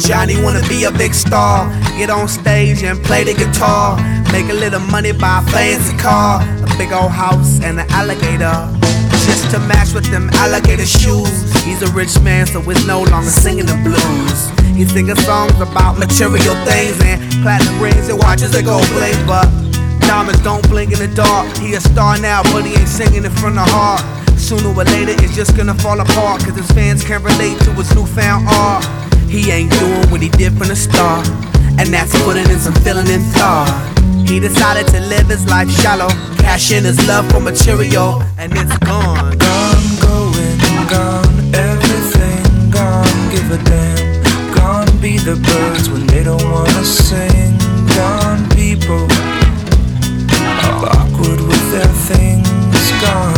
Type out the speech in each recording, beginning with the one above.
Johnny wanna be a big star, get on stage and play the guitar, make a little money, buy a fancy car, a big old house and an alligator, just to match with them alligator shoes. He's a rich man, so it's no longer singing the blues. He's singing songs about material things and platinum rings and watches that go bling, but diamonds don't blink in the dark. He a star now, but he ain't singing it from the heart. Sooner or later it's just gonna fall apart, cause his fans can't relate to his newfound art. He ain't doing what he did from the start, and that's putting in some feeling and thought. He decided to live his life shallow, cash in his love for material, and it's gone. Gone, going, gone, everything gone, give a damn. Gone be the birds when they don't wanna sing. Gone people are awkward with their things. Gone.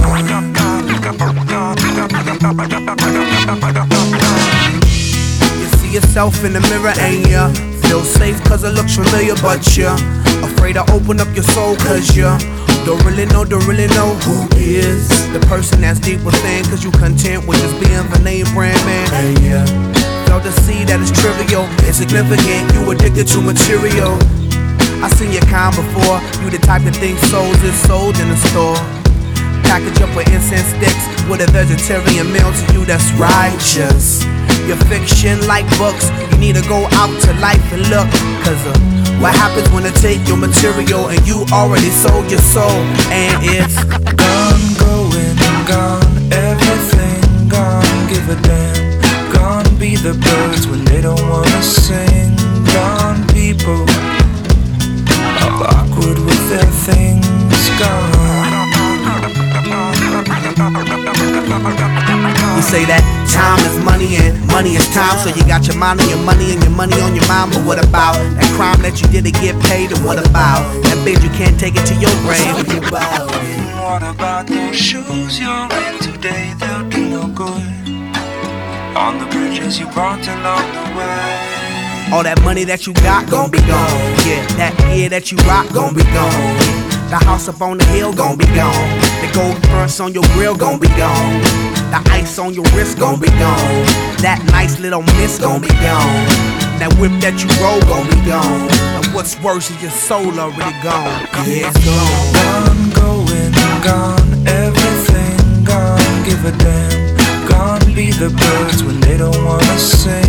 You see yourself in the mirror and ya feel safe cause it looks familiar, but you're afraid to open up your soul cause you don't really know who is the person that's deep within, cause you content with just being the name brand man. And yeah, fail to see that it's trivial, insignificant, you addicted to material. I seen your kind before, you the type that thinks souls is sold in the store. Package up with incense sticks with a vegetarian meal to you that's righteous. Your fiction like books, you need to go out to life and look, cause what happens when they take your material and you already sold your soul, and it's gone, going, gone, everything gone, give a damn. Gone be the birds when they don't wanna sing. Gone people are awkward with their things. Gone. You say that time is money and money is time, so you got your mind on your money and your money on your mind. But what about that crime that you did to get paid? And what about that bitch you can't take it to your grave? What about those shoes you're in today? They'll do no good on the bridges you burnt along the way. All that money that you got gon' be gone. Yeah, that gear that you rock gon' be gone. The house up on the hill gon' be gone. The gold fronts on your grill gon' be gone. The ice on your wrist gon' be gone. That nice little miss gon' be gone. That whip that you roll gon' be gone. And what's worse is your soul already gone. Yeah, it's gone. Gone, going, gone, everything gone, give a damn. Gone be the birds when they don't wanna sing.